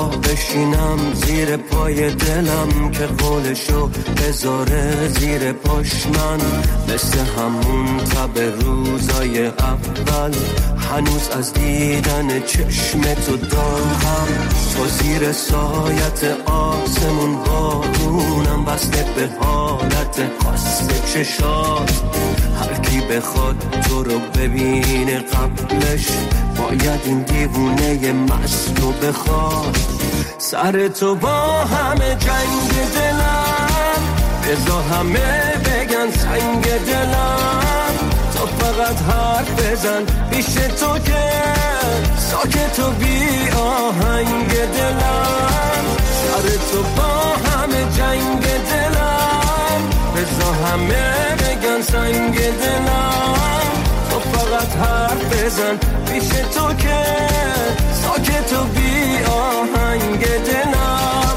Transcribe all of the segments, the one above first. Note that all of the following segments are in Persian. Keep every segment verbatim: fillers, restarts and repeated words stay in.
بشینم زیر پای دلم که قولشو بذاره زیر پاش من، مثل همون تب روزای اول هنوز از دیدن چشم تو دارم. تو زیر سایت آسمون بارونم بسته به حالت خاص چشات، هر کی بخواد تو رو ببینه قبلش باید این دیوونه مست رو بخواد. سر تو با همه جنگ دلم، بذار همه بگن سنگ دلم، تو فقط حرف بزن پیش تو که ساکت و بی آهنگ دلم. سر تو با همه جنگ دلم، بذار همه بگن سنگ دلم، تو فقط حرف بزن پیش تو که ساکت و بی آهنگ دلم.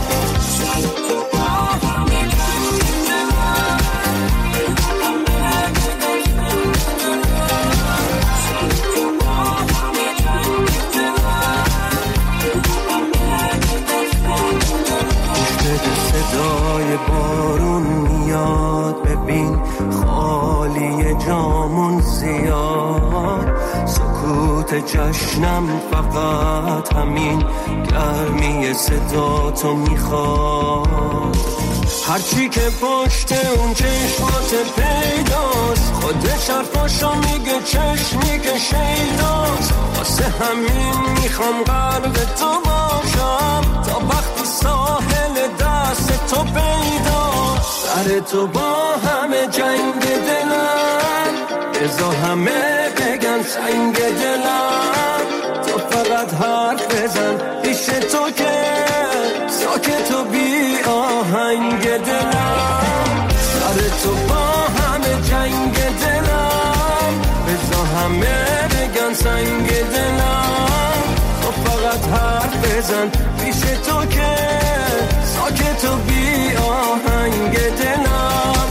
صدای بارون میاد، ببین خالی جامون زیاد، سکوت جشنم فقط همین گرمی صدا تو میخواد. هرچی که پشت اون چشمات پیداست، خودش حرفاشو میگه چشمی که شیداست، واسه همین میخوام قلب تو باشم تا وقتی ساحل دست تو پیداست. سر تو با همه جنگ دلم، بذار همه بگن سنگ دلم، تو فقط حرف بزن پیش تو که ساکت و بی آهنگ دلم. سر تو با همه جنگ دلم، بذار همه بگن سنگ دلم، تو فقط حرف بزن پیش تو که ساکت و بی آهنگ دلم.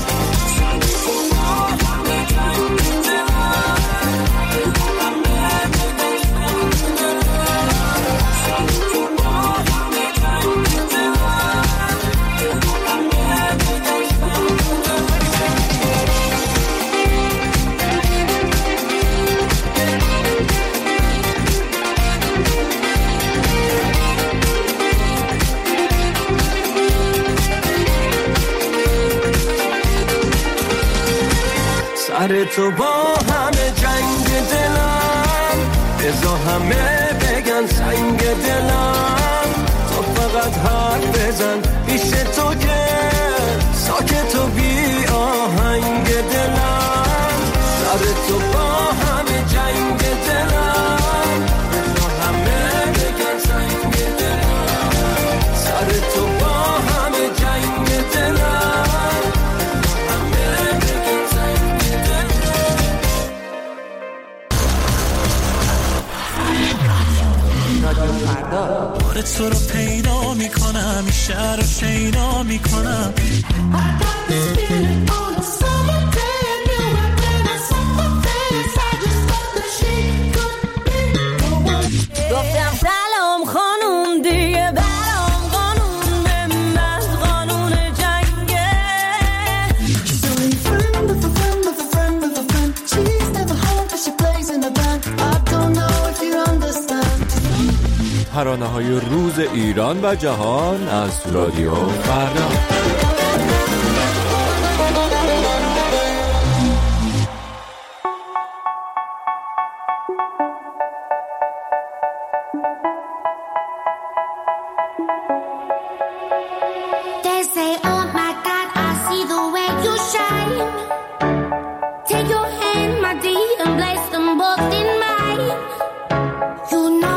سر تو با همه جنگ دلم، بذار همه بگن سنگ دلم، تو فقط حرف بزن پیش تو که ساکت و بی آهنگ دلم. سر تو با همه جنگ دلم، بذار همه بگن سنگ دلم. سر تو با همه جنگ دلم، همه بگن سنگ دلم. بار تو رو پیدا میکنم، این شهر رو شیدا میکنم. گفتم سلام خانوم دیگه برام قانون به من قانون جنگه. She's only friend of a friend of a friend of a friend. She's never home but she plays in a band. I don't know if you understand. ترانه‌های روز ایران و جهان از رادیو فردا.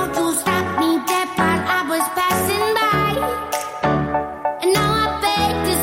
This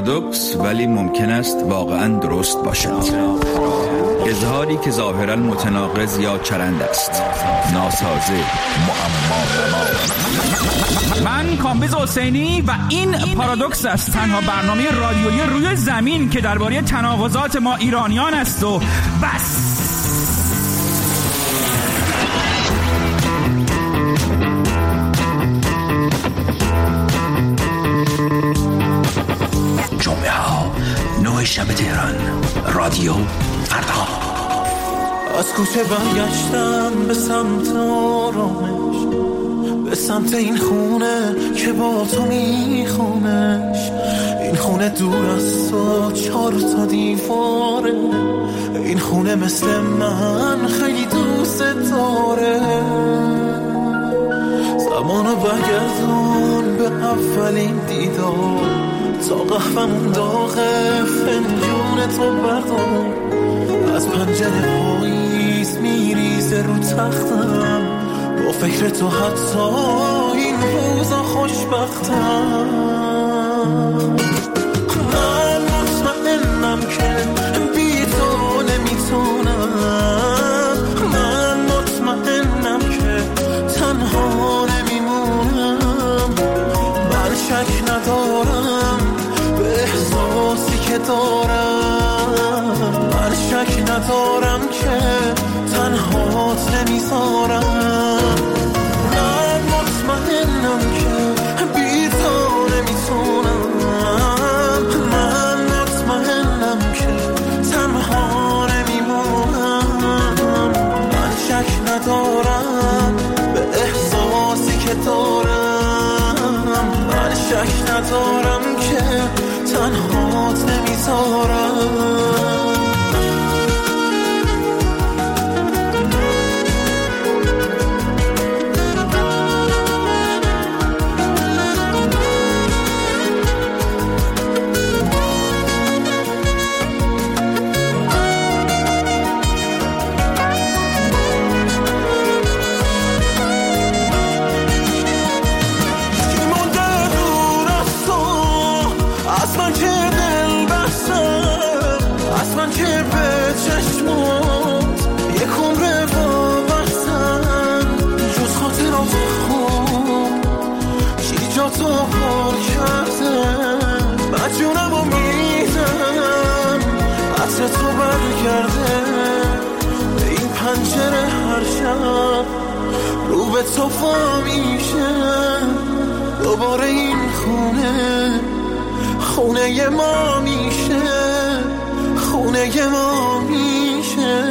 پارادوکس ولی ممکن است واقعاً درست باشد. اظهاری که ظاهراً متناقض یا چرند است. ناسازه، معما. من کامبیز حسینی و این پارادوکس است، تنها برنامه رادیویی روی زمین که درباره تناقضات ما ایرانیان است و بس. جمعه ها نوع شب تهران، رادیو فردا. از کوچه برگشتم به سمت آرامش، به سمت این خونه که با تو میخونش. این خونه دور از تو چار تا دیواره، این خونه مثل من خیلی دوست داره. زمانو برگردون به اولین دیدار، تا قهوه‌مون داغه فنجون تو بردار. از پنجره پاییز میریزه رو تختم، با فکر تو حتی این روزا خوشبختم. من مطمئنم که بی تو نمیتونم، من مطمئنم که تنها نمیمونم. من شک ندارم به احساسی که دارم، من شک ندارم که تنهات نمیذارم. من مطمئنم که بی تو نمیتونم، من مطمئنم که تنها نمیمونم. من شک ندارم به احساسی که دارم، من شک ندارم که تنهات نمیذارم. تو پر کردم، مجونم و میدم عطر تو برگرده به این پنجره. هر شب رو به تو پا میشه، دوباره این خونه خونه ما میشه، خونه ما میشه.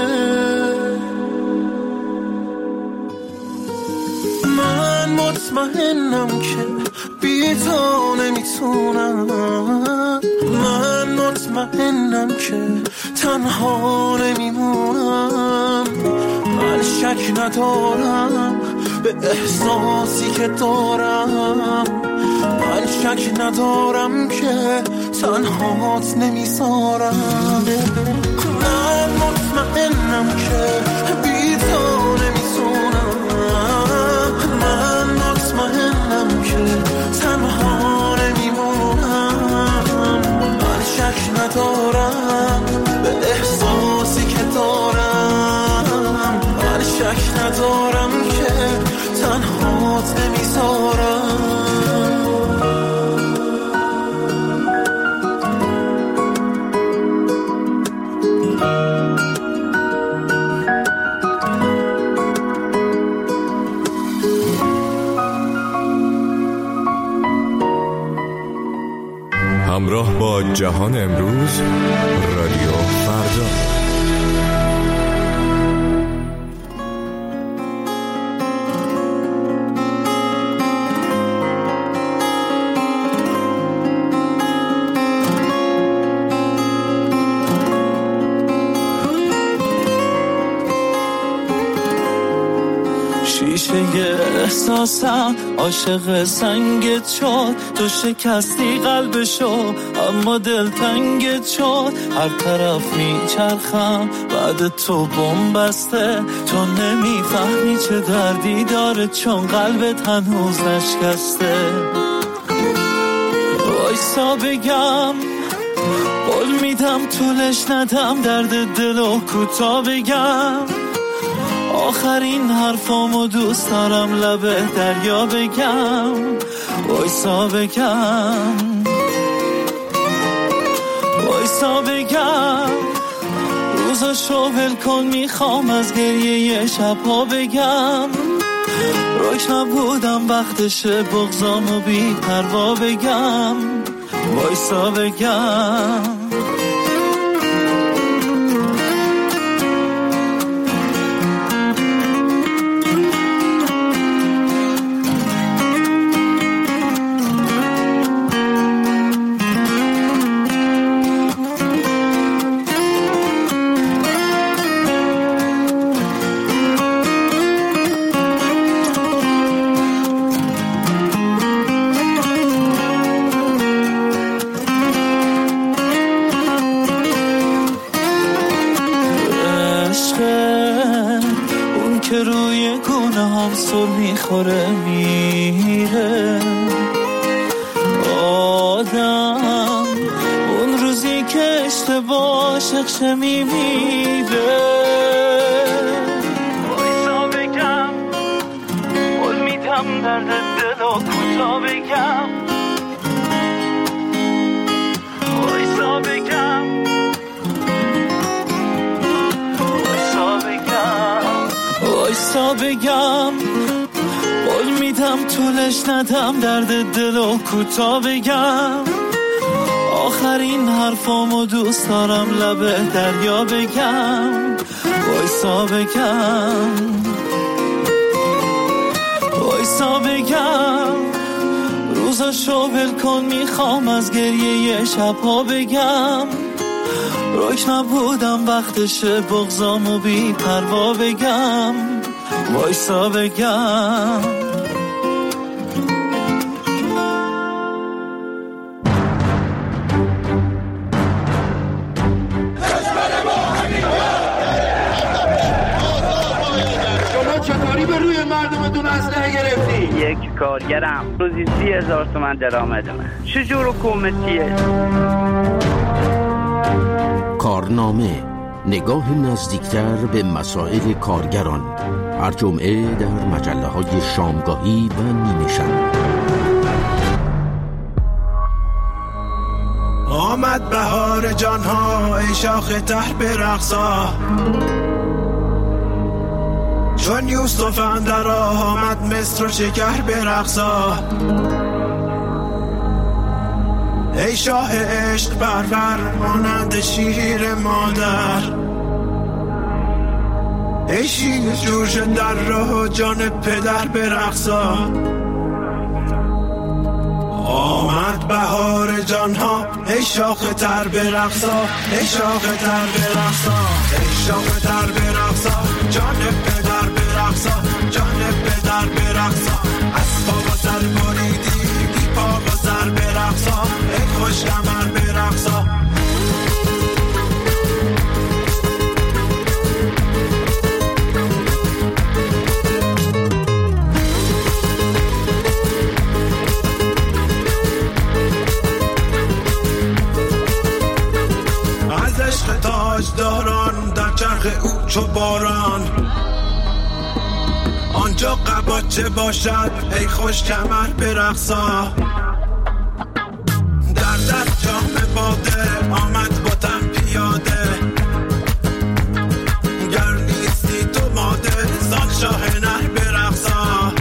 من مطمئنم که بی تو نمیتونم، من مطمئنم که تنها نمیمونم. من شک ندارم به احساسی که دارم، من شک ندارم که تنهات نمیذارم. من مطمئنم که بی تو نمیتونم، من مطمئنم که تنها نمیمونم. من شک ندارم به احساسی که دارم، من شک ندارم که تنهات نمیذارم. همراه با جهان امروز، رادیو فردا. احساسم عاشق سنگت شد، تو شکستی قلبشو اما دل تنگت شد. هر طرف میچرخم بعد تو بم بسته، تو نمیفهمی چه دردی داره چون قلبت هنوز نشکسته. وایسا بگم قول میدم طولش ندم درد دل و کوتا بگم آخرین حرفامو دوست دارم لبه دریا بگم وایسا بگم وایسا بگم روزاشو ول کن میخوام از گریه شبها بگم روک نبودم وقتشه بغضامو بی پروا بگم وایسا بگم سر میخوره میره آدم اون روزی که اشتباه شخصه میمیره وایسا بگم قول میدم درد دل و کوتا بگم وایسا بگم وایسا بگم وایسا بگم قول میدم طولش ندم درد دل و کوتا بگم آخرین حرفامو دوست دارم لبه دریا بگم وایسا بگم وایسا بگم روزاشو ول کن میخوام از گریه شبها بگم روک نبودم وقتشه بغضامو بی پروا بگم وایسا بگم شما چطوری به روی مردمتون اسلحه گرفتی؟ یک کارگرم روزی سی هزار تومن درآمدمه. چجور حکومتیه؟ کارنامه، نگاه نزدیکتر به مسائل کارگران، هر جمعه در مجله های شامگاهی و نیمه شب. آمد بهار جانها ای شاخ تر به رقصا چون یوسف اندر آمد مصر و شکر به رقصا ای شاه عشق برور مانند شیر مادر ای شیر جوش در راه جان پدر به رقصا آمد بهار جانها ای شاخ تر به رقصا ای شاخ تر به رقصا ای شاخ تر به رقصا جان پدر به رقصا جان پدر به رقصا از پا و سر بریدی بی پا و سر به رقصا ای خوش کمر به رقصا تاجداران در چرخ او چو باران آنجا قباچه باشد ای خوش کمر به رقصا در در جام باده آمد با تن پیاده گر نیستی تو ماده زان شاه نر به رقصا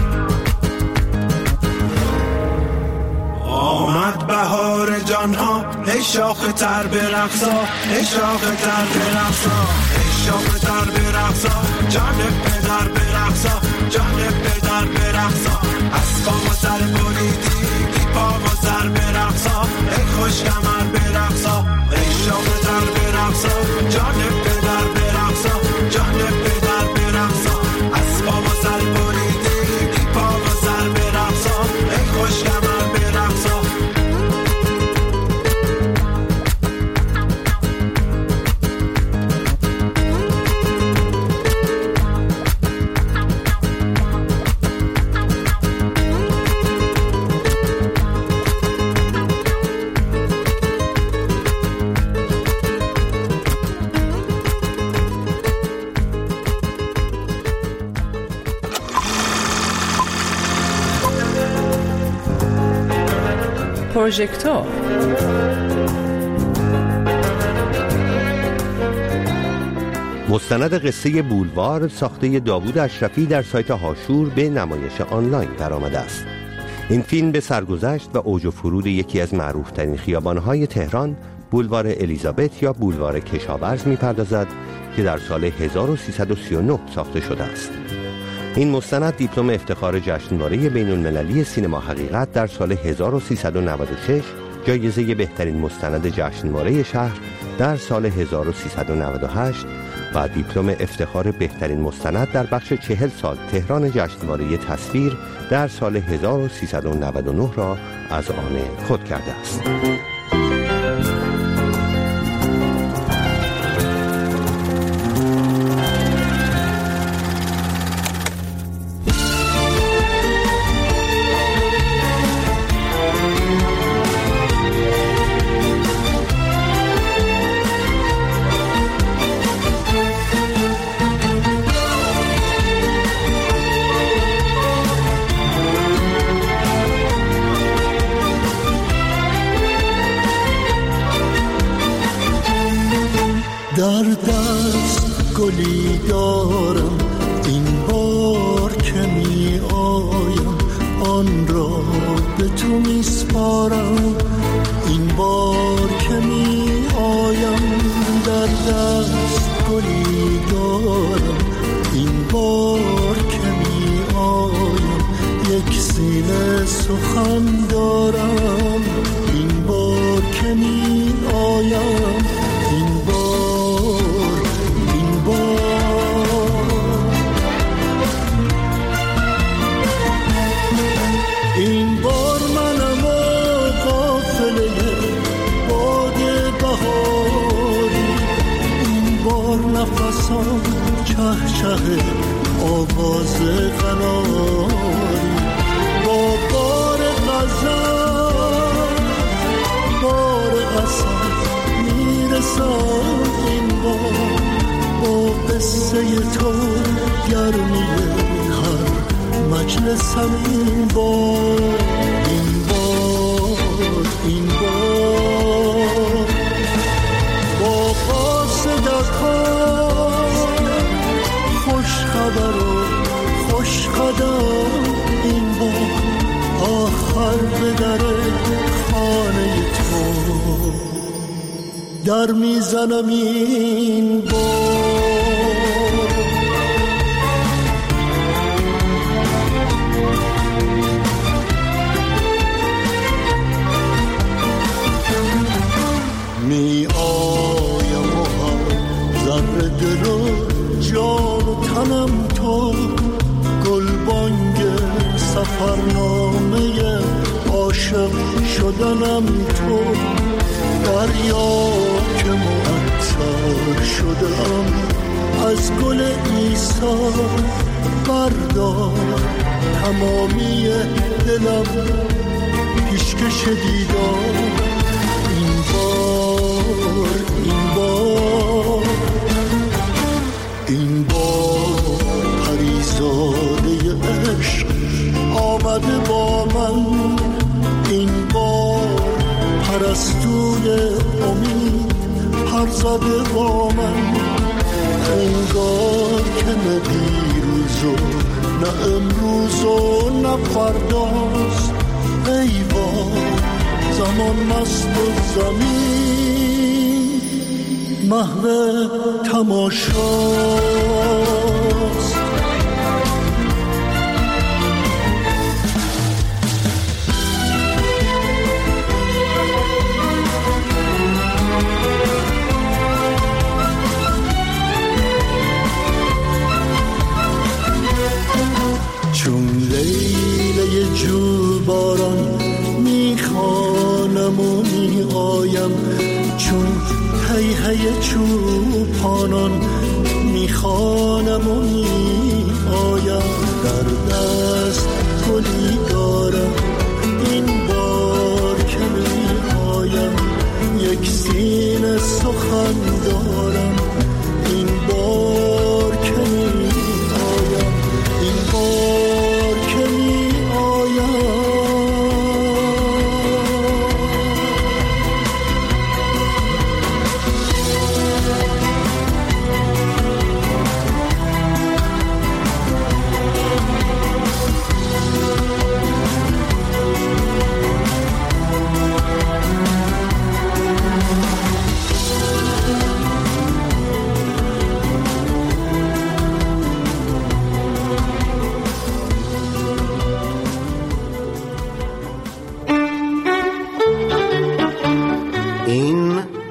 آمد بهار جانها ای شاخ تر به رقصا ای شاخ تر به رقصا ای شاخ تر به رقصا جان پدر به رقصا جان پدر به رقصا از پا و سر بریدی بی پا و سر به رقصا ای خوش کمر به رقصا ای شاخ تر به رقصا جان پدر به رقصا جان پدر به رقصا از پا و سر بریدی بی پا و سر به رقصا ای خوش کمر به رقصا پروژکتور. مستند قصه بولوار ساخته داوود اشرفی در سایت هاشور به نمایش آنلاین درآمده است. این فیلم به سرگذشت و اوج و فرود یکی از معروفترین خیابان‌های تهران، بولوار الیزابت یا بولوار کشاورز می‌پردازد که در سال هزار و سیصد و سی و نه ساخته شده است. این مستند دیپلم افتخار جشنواره بین‌المللی سینما حقیقت در سال هزار و سیصد و نود و شش، جایزه بهترین مستند جشنواره شهر در سال هزار و سیصد و نود و هشت و دیپلم افتخار بهترین مستند در بخش چهل سال تهران جشنواره تصویر در سال هزار و سیصد و نود و نه را از آن خود کرده است. در دست گلی دارم، این بار که می آیم آن را به تو می سپارم. این بار که می آیم در دست گلی دارم، این بار که می آیم یک سینه سخن دارم. این بار که می آیم این بار این بار این بار منم و قافله باد بهاری. این بار نفسم چه چه آواز قناری. با بار غزل بار قصد میرسم این بار. با قصه تو گرمی هر مجلسم این بار. این بار این بار با قاصدکان خوش خبر و خوش قدم این بار. آخر به در خانه تو در میزنم این بار. می آیم و هر ذره دل و جان و تنم تو. گلبانگ سفرنامه عاشق شدنم تو. دریا که معطر شدم از گل عیسی. بردار تمامی دلم پیشکش دیدار. این بار این بار این بار پریزاده عشق آمده با من. این بار پرستوی امید پر زده با من. انگار که نه دیروز و نه امروز و نه فرداست. ای وای زمان مست و زمین محو تماشاست. چون لیله جو باران میخوانم و میآیم. چون هی هی چوپانان میخوانم و میآیم. در دست گلی دارم این بار که میآیم. یک سینه سخن دارم این بار که میآیم. این بار که میآیم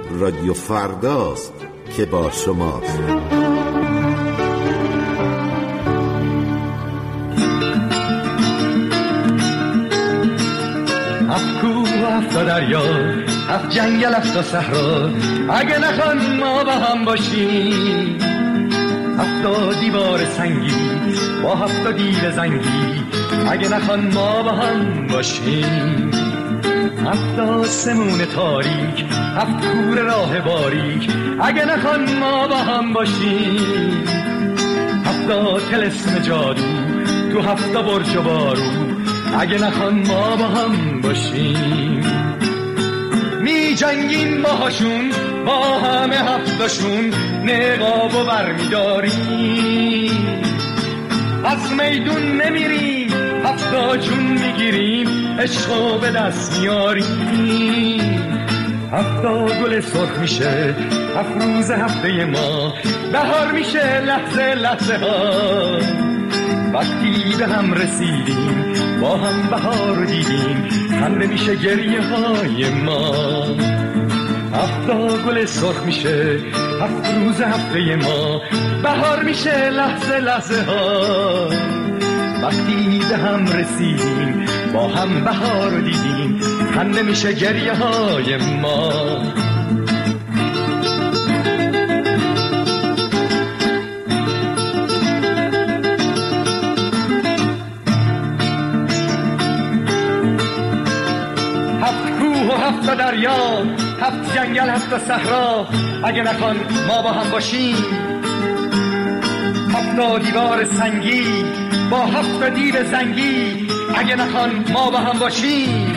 رادیو فرداست که با شماست. هفت کوه و هفت دریا، هفت جنگل، هفت صحرا، اگه نخوان ما با هم باشیم. هفت دیوار سنگی با هفت دیو زنگی، اگه نخوان ما با هم باشیم. هفت آسمون تاریک، هفت کوره راه باریک، اگه نخوان ما با هم باشیم. هفت طلسم جادو تو هفت برج و بارو، اگه نخوان ما با هم باشیم. می جنگیم باهاشون با همه هفتاشون، نقاب و برمی داریم. از میدون نمیریم هفتا جون میگیریم، عشقو به دست میاریم. هفتا گل سرخ میشه هفت روز هفته ما، بهار میشه لحظه لحظه ها. وقتی به هم رسیدیم با هم بهار رو دیدیم، خنده میشه گریه های ما. هفتا گل سرخ میشه هفت روز هفته ما، بهار میشه لحظه لحظه ها. وقتی به هم رسیدیم با هم بهار رو دیدیم، خنده میشه گریه های ما. هفت کوه و هفت دریا، هفت جنگل، هفت صحرا، اگه نخوان ما با هم باشیم. هفت دیوار سنگی با هفت دیو زنگی، اگه نخوان ما با هم باشیم.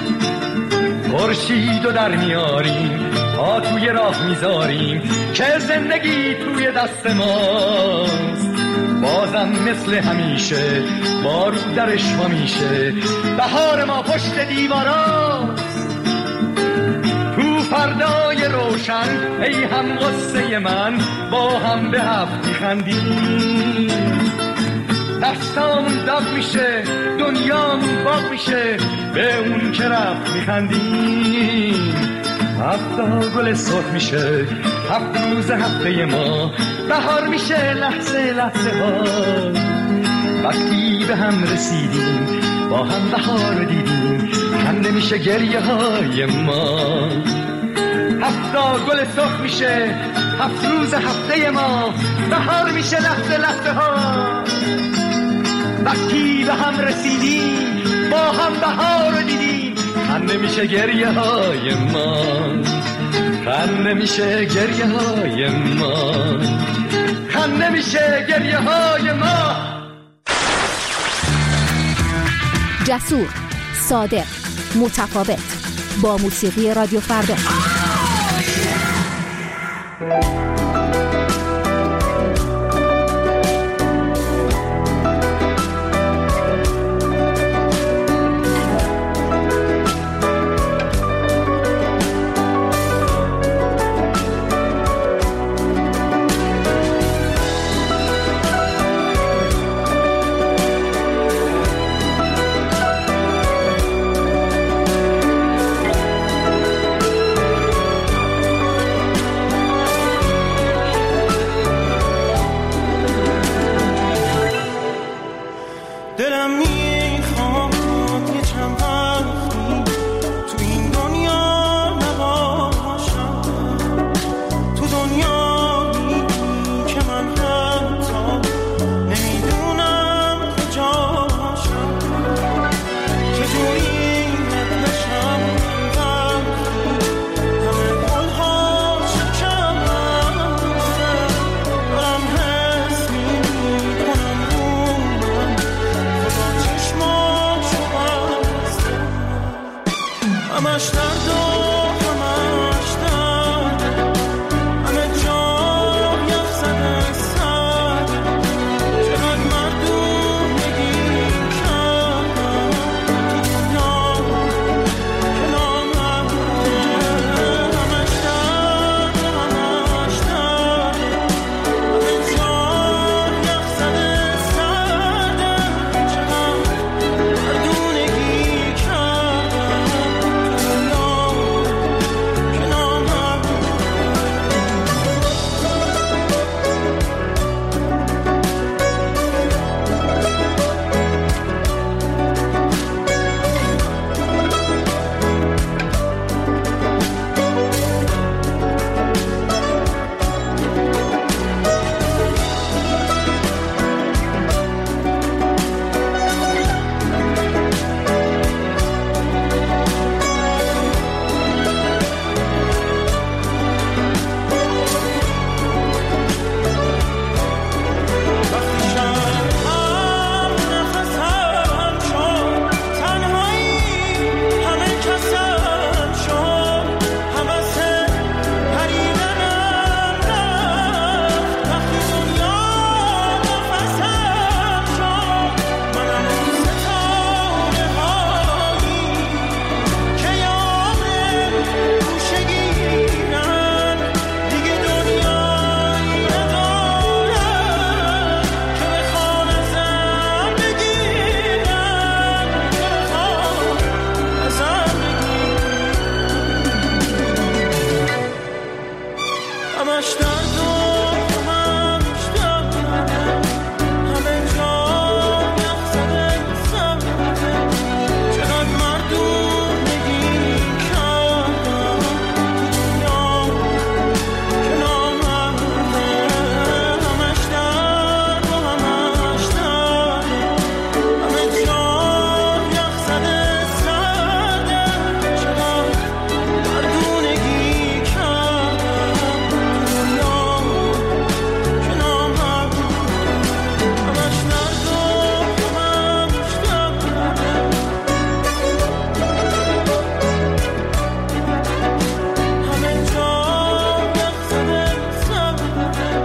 خورشید رو در میاریم، پا توی راه میذاریم، که زندگی توی دست ماست. بازم مثل همیشه بارو درش ما میشه، بهار ما پشت دیواراست. تو فردای روشن ای هم غصه من، با هم به هفت میخندیم. دستامون داغ میشه دنیامون باغ میشه، به اون که رفت میخندیم. هفتا گل سرخ میشه هفت روز هفته ما، بهار میشه لحظه لحظه ها. وقتی به هم رسیدیم با هم بهار دیدیم، خنده میشه گریه های ما. هفتا گل سرخ میشه هفت روز هفته ما، بهار میشه لحظه لحظه ها. وقتی به هم رسیدیم با هم بهار رو دیدیم، خنده میشه گریه های ما. خنده میشه گریه های ما. خنده میشه گریه های ما. جسور، صادق، متفاوت، با موسیقی رادیو فردا. همش درد و همش درد، همه جا یخ زده سرده، چقدر مردونگی کردم دنیا که نامرده. همش درد و همش درد، همه جا یخ زده سرده، چقدر مردونگی کردم دنیا که نامرده. همش درد و همش درد، همه جا یخ زده سرده.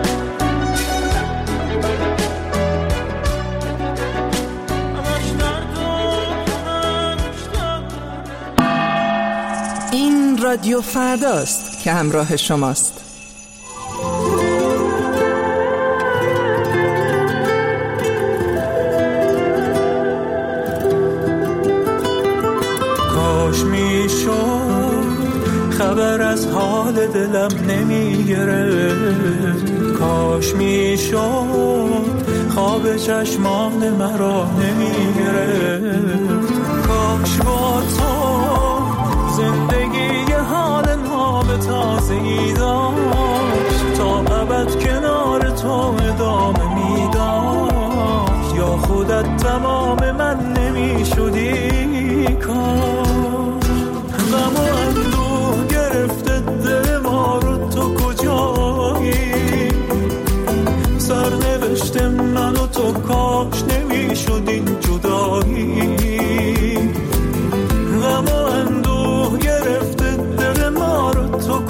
این رادیو فرداست که همراه شماست. کاش میشد خبر از حال دلم نمیگرفت، کاش میشد خواب چشمان مرا نمیگرفت، کاش با تو زندگی حال ناب تازه‌ای داشت، تا ابد کنار تو ادامه میداشت، یا خودت تمام من نمیشدی. کاش غم و اندوه گرفته دل ما رو، تو کجایی؟ سرنوشت من و تو کاش نمیشد این جدایی. غم و اندوه گرفته دل ما رو، تو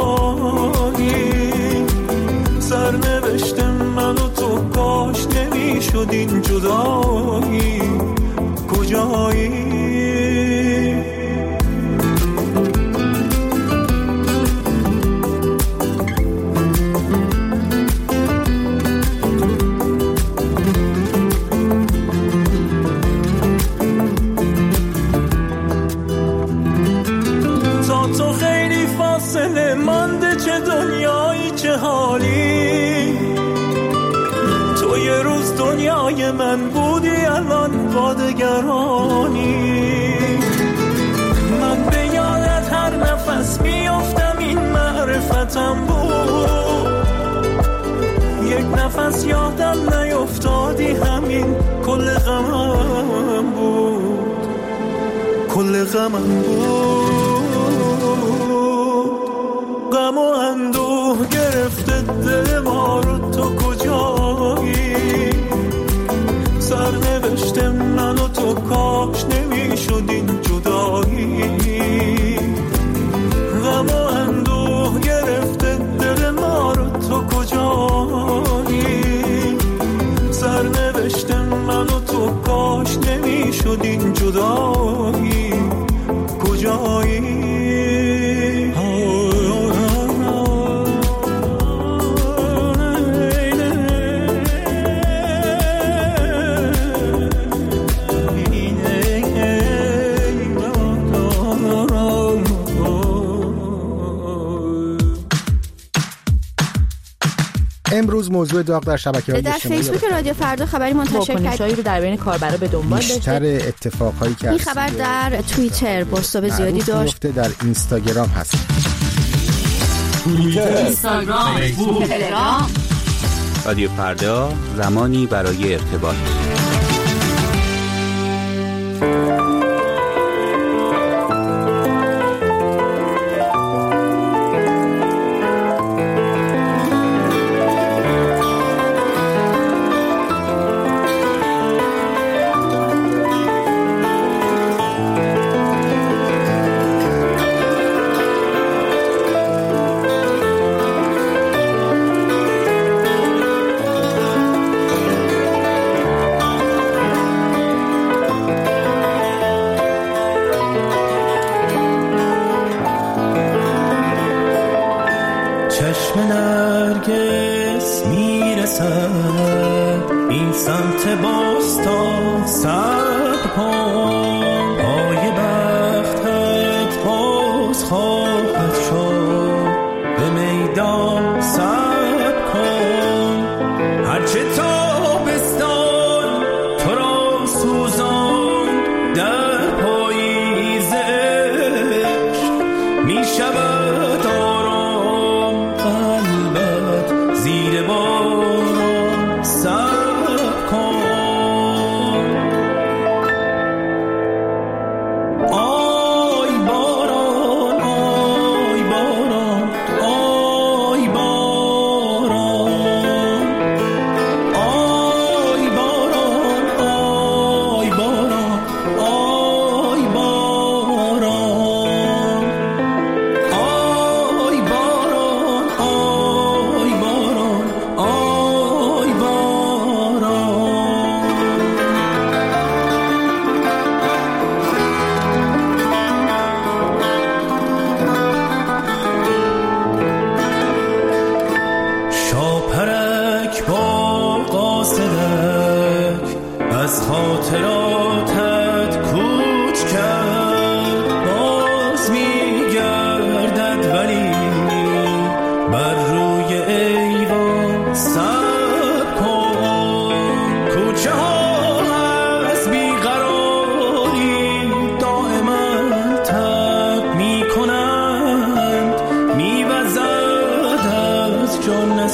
کجایی؟ سرنوشت من و تو کاش نمیشد این جدایی. کجایی؟ تا تو خیلی فاصله مانده، چه دنیایی چه حالی. تو یه روز دنیای من بودی، الان با دگرانی. من به یادت هر نفس میافتم، این معرفتم بود. یک نفس یادم نیفتادی، همین کل غمم بود، کل غمم بود. غم و اندوه گرفته دل ما رو، تو کجایی؟ سرنوشت من و تو کاش نمیشد این جدایی. غم و اندوه گرفته دل ما رو، تو کجایی؟ سرنوشت من و تو کاش نمیشد این جدایی. کجایی؟ امروز موضوع داغ در شبکه‌های در اجتماعی فیسبوک رادیو فردا خبری منتشر واکنش‌هایی رو در بین کاربرا به دنبال داشته. بیشتر اتفاقهایی که این خبر در توییتر بازتاب زیادی داشت، در اینستاگرام هست. توییتر، اینستاگرام، فیسبوک، تلگرام. رادیو فردا، زمانی برای ارتباط. چشم نرگس میرسد این سمت باستان سر پا، پای بختت باز خواهد شد به میدان سر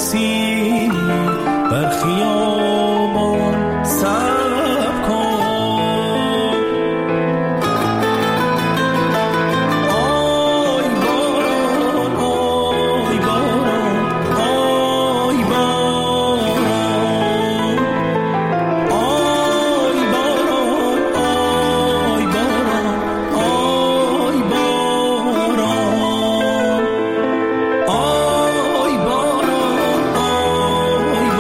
نسیم بر خیابان سب کن. آی باران آی باران آی باران آی باران آی باران آی باران آی باران آی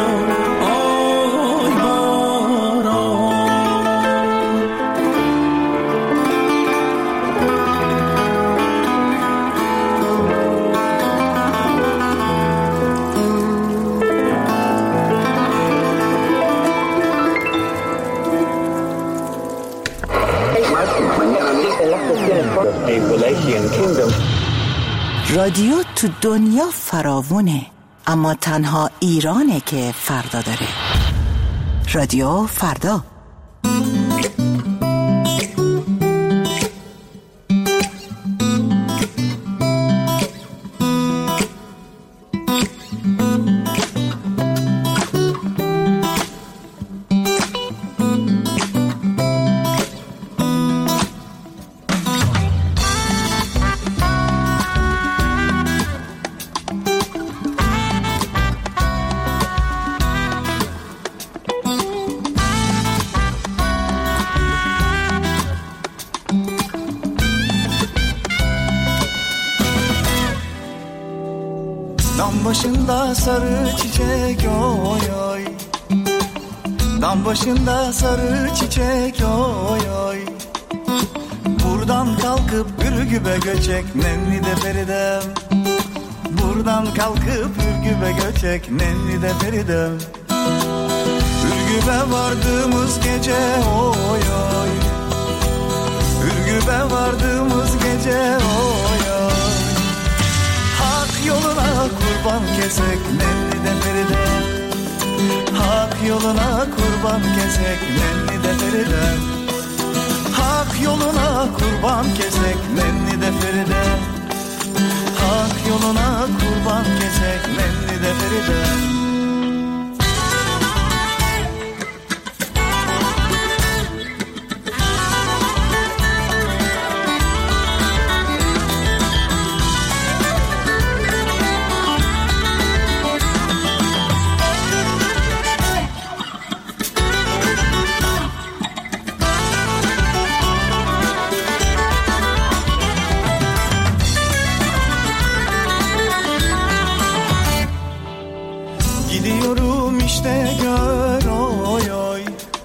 باران رادیو تو دنیا فراوونه، اما تنها ایرانه که فردا داره. رادیو فردا. Dam başında sarı çiçek oy oy, dam başında sarı çiçek oy oy. Buradan kalkıp Ürgüp'e göçek nenni de feridem. Buradan kalkıp Ürgüp'e göçek nenni de feridem. Ürgüp'e vardığımız gece oy oy, Ürgüp'e vardığımız gece oy oy. Hak yoluna kurban kesek nenni de feride. Hak yoluna kurban kesek nenni de feride. Hak yoluna kurban kesek nenni de feride. Hak yoluna kurban kesek nenni de feride. Gidiyorum işte gör oy oy,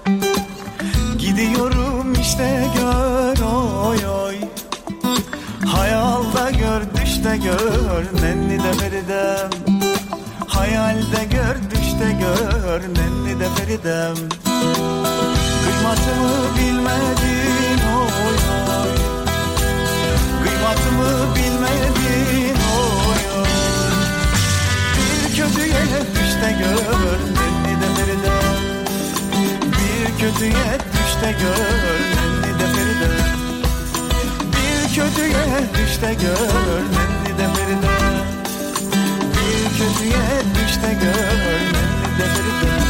gidiyorum işte gör oy oy. Hayalda gör düşte gör nenni de feridem. Hayalde gör düşte gör nenni de feridem. Kıymatımı bilmedin oy oy, kıymatımı bilmedin oy oy. Bir kötüye düşte gör nenni de feridem. Bir kötüye düşte gör nenni de feridem. Bir kötüye düşte gör nenni de feridem. Bir kötüye düşte gör nenni de feridem.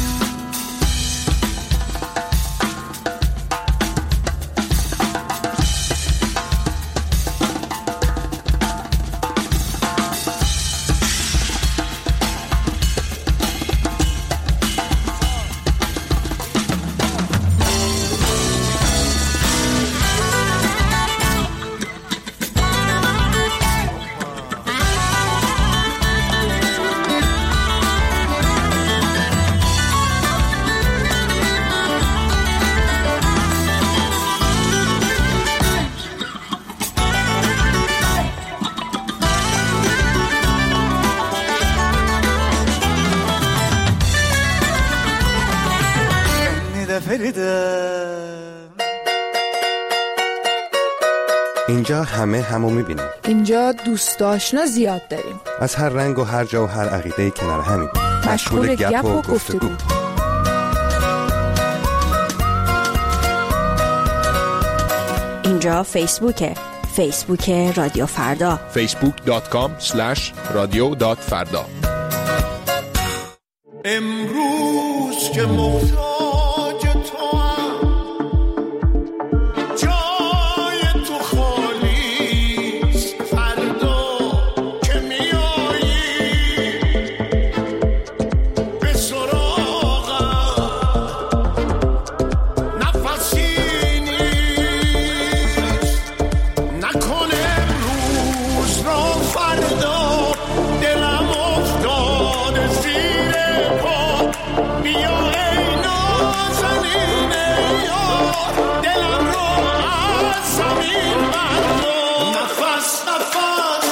اینجا همه همو میبینیم. اینجا دوست آشنا زیاد داریم. از هر رنگ و هر جا و هر عقیده کنار همین. مشغول گپ و گفتگو. اینجا فیسبوکه. فیسبوک رادیو فردا. فیسبوک دات کام اسلش رادیو دات فردا. امروز که محتاج تو هم جای تو خالیست، فردا که میایی به سراغم نفسی نیست، نکن امروز را فردا دلم افتاده زیر پا، بیا ای نازنین یار دلم رو از زمین بردار، نفس نفس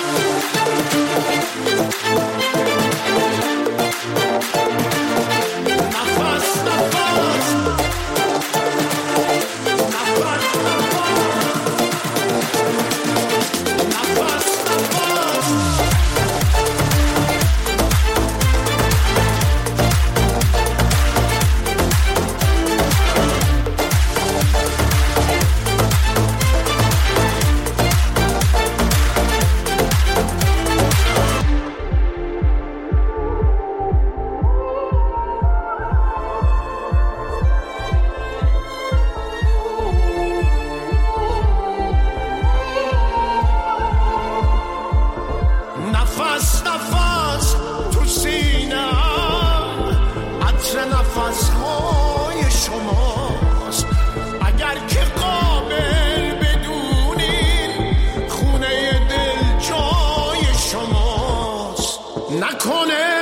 نفس نفس نفس نفس تو سینه‌ام، عطر نفس‌های شماست، اگر که قابل بدونین خونه دل جای شماست، نکنه